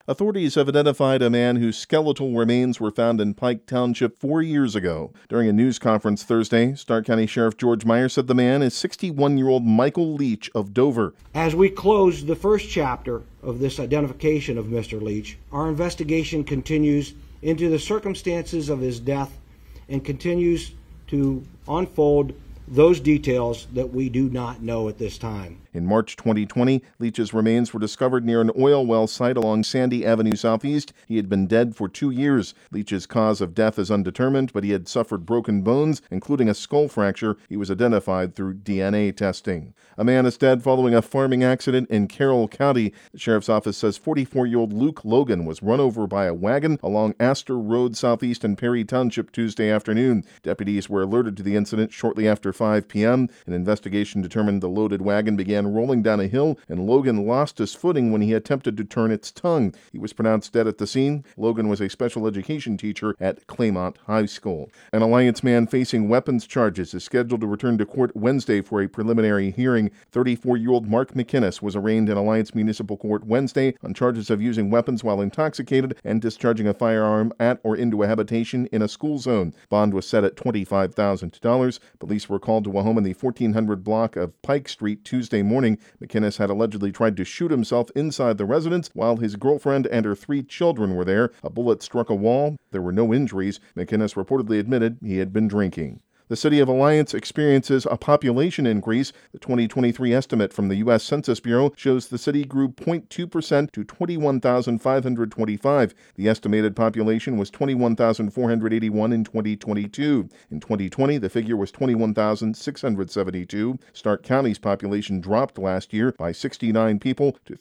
Authorities have identified a man whose skeletal remains were found in Pike Township 4 years ago. During a news conference Thursday, Stark County Sheriff George Meyer said the man is 61-year-old Michael Leach of Dover. As we close the first chapter of this identification of Mr. Leach, our investigation continues into the circumstances of his death and continues to unfold those details that we do not know at this time. In March 2020, Leach's remains were discovered near an oil well site along Sandy Avenue Southeast. He had been dead for 2 years. Leach's cause of death is undetermined, but he had suffered broken bones, including a skull fracture. He was identified through DNA testing. A man is dead following a farming accident in Carroll County. The sheriff's office says 44-year-old Luke Logan was run over by a wagon along Astor Road Southeast in Perry Township Tuesday afternoon. Deputies were alerted to the incident shortly after 5 p.m. An investigation determined the loaded wagon began rolling down a hill, and Logan lost his footing when he attempted to turn its tongue. He was pronounced dead at the scene. Logan was a special education teacher at Claymont High School. An Alliance man facing weapons charges is scheduled to return to court Wednesday for a preliminary hearing. 34-year-old Mark McInnes was arraigned in Alliance Municipal Court Wednesday on charges of using weapons while intoxicated and discharging a firearm at or into a habitation in a school zone. Bond was set at $25,000. Police were called to a home in the 1400 block of Pike Street Tuesday morning. McInnes had allegedly tried to shoot himself inside the residence while his girlfriend and her 3 children were there. A bullet struck a wall. There were no injuries. McInnes reportedly admitted he had been drinking. The city of Alliance experiences a population increase. The 2023 estimate from the U.S. Census Bureau shows the city grew 0.2% to 21,525. The estimated population was 21,481 in 2022. In 2020, the figure was 21,672. Stark County's population dropped last year by 69 people to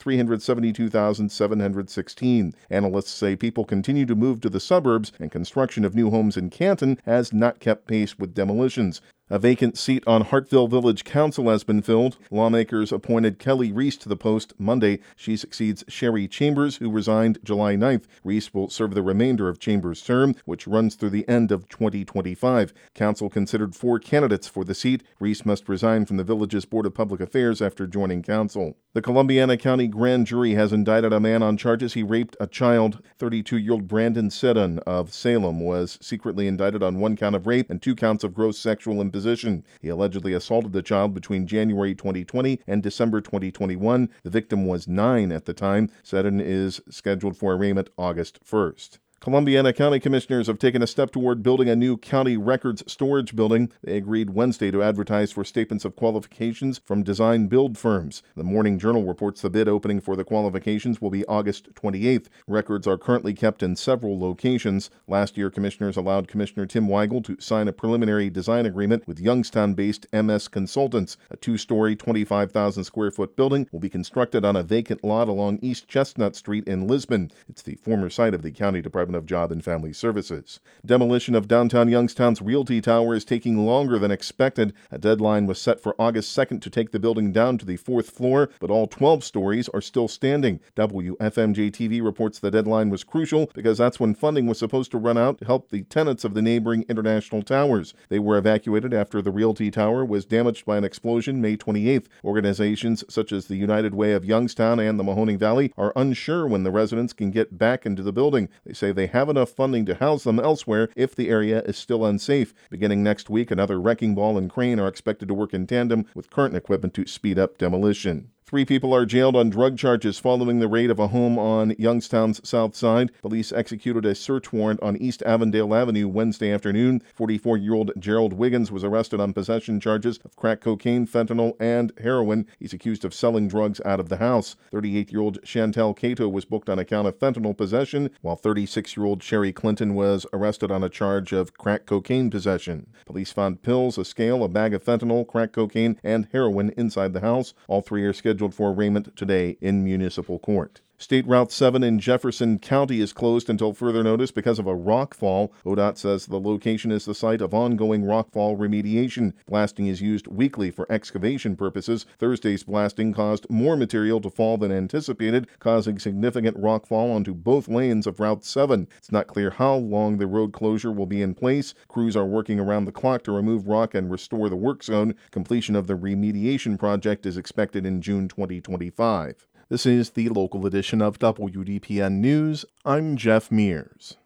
372,716. Analysts say people continue to move to the suburbs, and construction of new homes in Canton has not kept pace with demolitions. A vacant seat on Hartville Village Council has been filled. Lawmakers appointed Kelly Reese to the post Monday. She succeeds Sherry Chambers, who resigned July 9th. Reese will serve the remainder of Chambers' term, which runs through the end of 2025. Council considered 4 candidates for the seat. Reese must resign from the village's Board of Public Affairs after joining council. The Columbiana County Grand Jury has indicted a man on charges he raped a child. 32-year-old Brandon Seddon of Salem was secretly indicted on 1 count of rape and 2 counts of gross sexual imposition. He allegedly assaulted the child between January 2020 and December 2021. The victim was 9 at the time. Seddon is scheduled for arraignment August 1st. Columbiana County Commissioners have taken a step toward building a new county records storage building. They agreed Wednesday to advertise for statements of qualifications from design-build firms. The Morning Journal reports the bid opening for the qualifications will be August 28th. Records are currently kept in several locations. Last year, commissioners allowed Commissioner Tim Weigel to sign a preliminary design agreement with Youngstown-based MS Consultants. A 2-story, 25,000-square-foot building will be constructed on a vacant lot along East Chestnut Street in Lisbon. It's the former site of the County Department of Job and Family Services. Demolition of downtown Youngstown's Realty Tower is taking longer than expected. A deadline was set for August 2nd to take the building down to the 4th floor, but all 12 stories are still standing. WFMJ-TV reports the deadline was crucial because that's when funding was supposed to run out to help the tenants of the neighboring International Towers. They were evacuated after the Realty Tower was damaged by an explosion May 28th. Organizations such as the United Way of Youngstown and the Mahoning Valley are unsure when the residents can get back into the building. They say they have enough funding to house them elsewhere if the area is still unsafe. Beginning next week, another wrecking ball and crane are expected to work in tandem with current equipment to speed up demolition. 3 people are jailed on drug charges following the raid of a home on Youngstown's south side. Police executed a search warrant on East Avondale Avenue Wednesday afternoon. 44-year-old Gerald Wiggins was arrested on possession charges of crack cocaine, fentanyl, and heroin. He's accused of selling drugs out of the house. 38-year-old Chantel Cato was booked on account of fentanyl possession, while 36-year-old Sherry Clinton was arrested on a charge of crack cocaine possession. Police found pills, a scale, a bag of fentanyl, crack cocaine, and heroin inside the house. All 3 are scheduled for arraignment today in municipal court. State Route 7 in Jefferson County is closed until further notice because of a rock fall. ODOT says the location is the site of ongoing rockfall remediation. Blasting is used weekly for excavation purposes. Thursday's blasting caused more material to fall than anticipated, causing significant rockfall onto both lanes of Route 7. It's not clear how long the road closure will be in place. Crews are working around the clock to remove rock and restore the work zone. Completion of the remediation project is expected in June 2025. This is the local edition of WDPN News. I'm Jeff Mears.